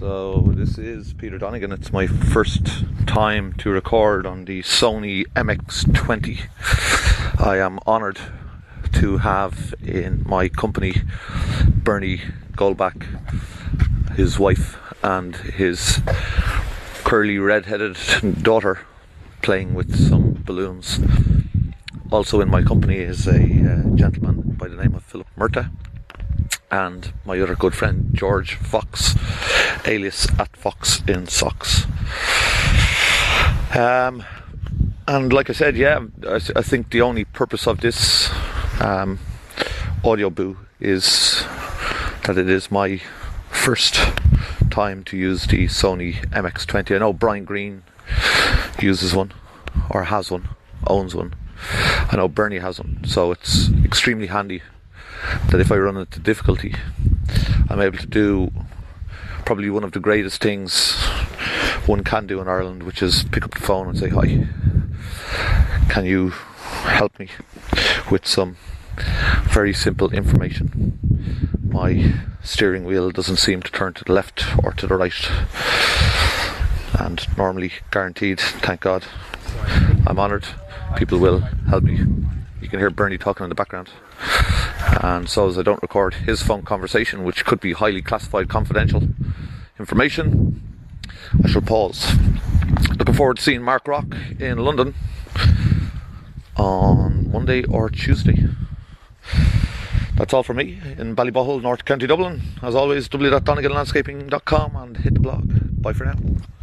So this is Peter Donegan. It's my first time to record on the Sony MX20. I am honoured to have in my company Bernie Goldbach, his wife and his curly red-headed daughter playing with some balloons. Also in my company is a gentleman by the name of Philip Murta and my other good friend George Fox, alias at Fox in Socks. And like I said, I think the only purpose of this audio boo is that it is my first time to use the Sony MX20. I know Brian Green uses one, or has one, owns one. I know Bernie has one, so it's extremely handy that if I run into difficulty, I'm able to do probably one of the greatest things one can do in Ireland, which is pick up the phone and say, "Hi, can you help me with some very simple information? My steering wheel doesn't seem to turn to the left or to the right." And normally guaranteed, thank God. I'm honoured. People will help me. You can hear Bernie talking in the background. And so as I don't record his phone conversation, which could be highly classified confidential information, I shall pause. Looking forward to seeing Mark Rock in London on Monday or Tuesday. That's all from me in Ballybohol, North County Dublin. As always, www.doneganlandscaping.com, and hit the blog. Bye for now.